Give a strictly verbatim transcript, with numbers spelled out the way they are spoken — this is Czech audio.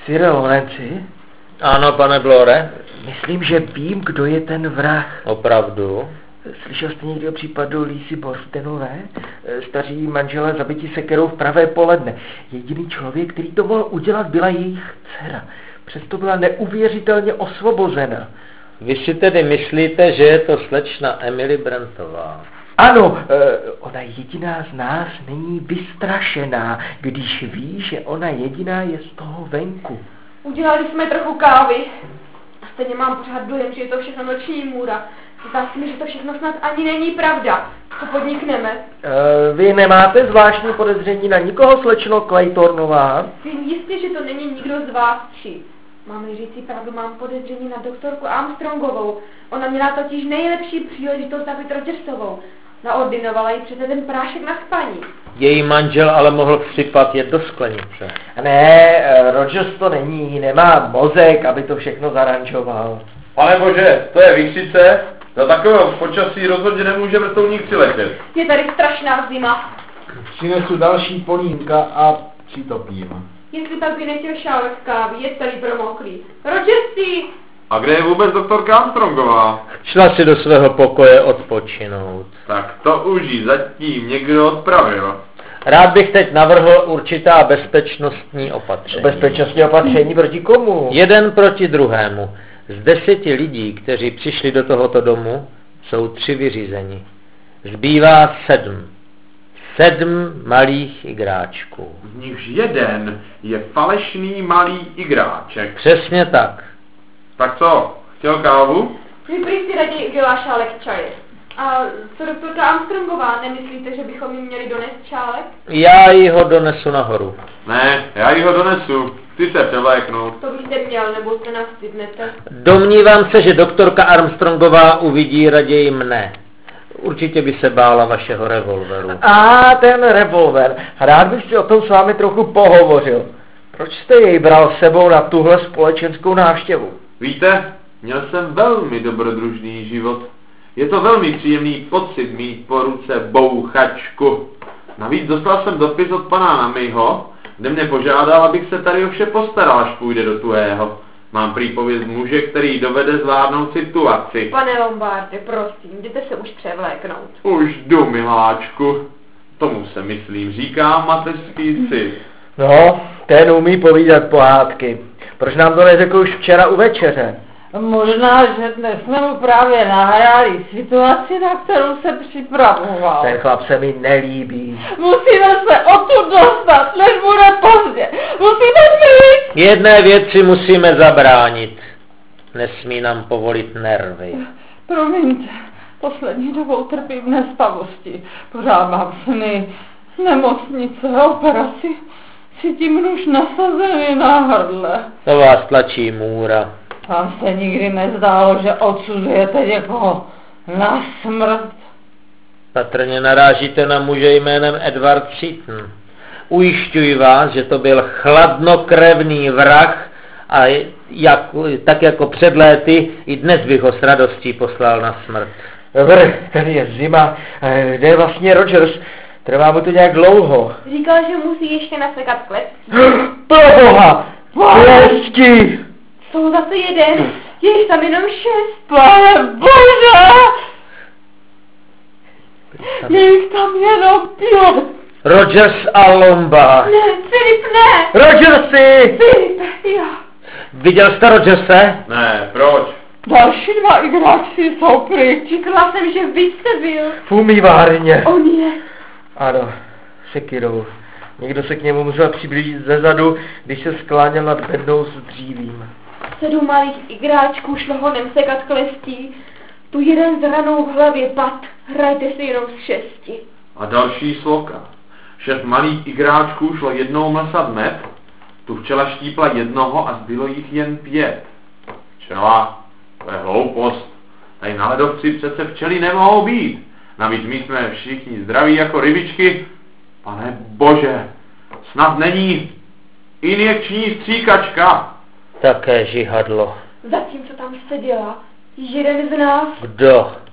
Sire Lorenci? Ano, pane Blore? Myslím, že vím, kdo je ten vrah. Opravdu? Slyšel jste někdy o případu Lísy Borstenové? Staří manželé zabiti sekerou v pravé poledne. Jediný člověk, který to mohl udělat, byla jejich dcera. Přesto byla neuvěřitelně osvobozena. Vy si tedy myslíte, že je to slečna Emily Brentová? Ano, ona jediná z nás není vystrašená, když ví, že ona jediná je z toho venku. Udělali jsme trochu kávy. A stejně mám pořád dojem, že je to všechno noční můra. Zdá se mi, že to všechno snad ani není pravda. Co podnikneme? E, vy nemáte zvláštní podezření na nikoho, slečno Claytornová? Vím jistě, že to není nikdo z vás tří. Mám-li říci pravdu, mám podezření na doktorku Armstrongovou. Ona měla totiž nejlepší příležitost zabít Rogersovou. Naordinovala jí přece ten prášek na spaní. Její manžel ale mohl připat jet do sklenice. Ne, Rogers to není, nemá mozek, aby to všechno zaranžoval. Pane bože, to je výkřice. Za takového počasí rozhodně nemůže vrtulník přiletět. Je tady strašná zima. Přinesu další polínka a přitopím. Jestli tak by nechtěl šálek kávy, je celý promoklý. Rogersi! A kde je vůbec doktorka Armstrongová? Šla si do svého pokoje odpočinout. Tak to už jí zatím někdo odpravil. Rád bych teď navrhl určitá bezpečnostní opatření. Bezpečnostní opatření proti komu? Jeden proti druhému. Z deseti lidí, kteří přišli do tohoto domu, jsou tři vyřízeni. Zbývá sedm. Sedm malých igráčků. Z nichž jeden je falešný malý igráček. Přesně tak. Tak co, chtěl kávu? Vy prý si raději udělá šálek čaje. A co doktorka Armstrongová, nemyslíte, že bychom jí měli donést šálek? Já jí ho donesu nahoru. Ne, já jí ho donesu. Ty se převléknout. To byste měl, nebo se nastydnete. Domnívám se, že doktorka Armstrongová uvidí raději mne. Určitě by se bála vašeho revolveru. A ten revolver. Rád bych si o tom s vámi trochu pohovořil. Proč jste jej bral s sebou na tuhle společenskou návštěvu? Víte, měl jsem velmi dobrodružný život. Je to velmi příjemný pocit mít po ruce bouchačku. Navíc dostal jsem dopis od pana Namyho, kde mě požádal, abych se tady o vše postaral, až půjde do tuhého. Mám prý pověst muže, který dovede zvládnout situaci. Pane Lombarde, prosím, jděte se už převléknout. Už jdu, miláčku. Tomu se, myslím, říká mateřský cit. No, ten umí povídat pohádky. Proč nám to neřekl už včera u večeře? Možná, že dnes jsme mu právě nahráli situaci, na kterou se připravoval. Ten chlap se mi nelíbí. Musíme se odtud dostat, než bude pozdě. Musíme zmít. Jedné věci musíme zabránit. Nesmí nám povolit nervy. Promiňte, poslední dobou trpím nespavosti. Pořád mám sny, nemocnice, operaci. Cítím nůž nasazený na hrdle. To vás tlačí můra. Vám se nikdy nezdálo, že odsuzujete někoho na smrt? Patrně narážíte na muže jménem Edward Seaton. Ujišťuji vás, že to byl chladnokrevný vrah a jak, tak jako před léty i dnes bych ho s radostí poslal na smrt. Dobře, tady je zima. Kde je vlastně Rogers? Trvá mu to nějak dlouho. Říkal, že musí ještě nasekat klec. Proboha! Klesky! Jsou zase jeden. Je jich tam jenom šest. Pane Bože! Je jich tam jenom pět. Rogers a Lombard. Ne, Filip, ne! Rogersi! Filip, já. Viděl jste Rogerse? Ne, proč? Další dva igráči jsou pryč. Říkala jsem, že vy jste byl. V umývárně. On je. Ano, sekirou. Někdo se k němu musel přiblížit zezadu, když se skláněl nad bednou s dřívím. Sedm malých igráčků šlo honem sekat klestí. Tu jeden s ranou v hlavě pad. Hrajte si jenom z šesti. A další sloka. Šest malých igráčků šlo jednou mlsat med, tu včela štípla jednoho a zbylo jich jen pět. Včela, to je hloupost. Tady na ledovci přece včely nemohou být. Navíc my jsme všichni zdraví jako rybičky. Pane bože, snad není injekční stříkačka. Také žihadlo. Zatím, co tam seděla, jeden z nás. Kdo?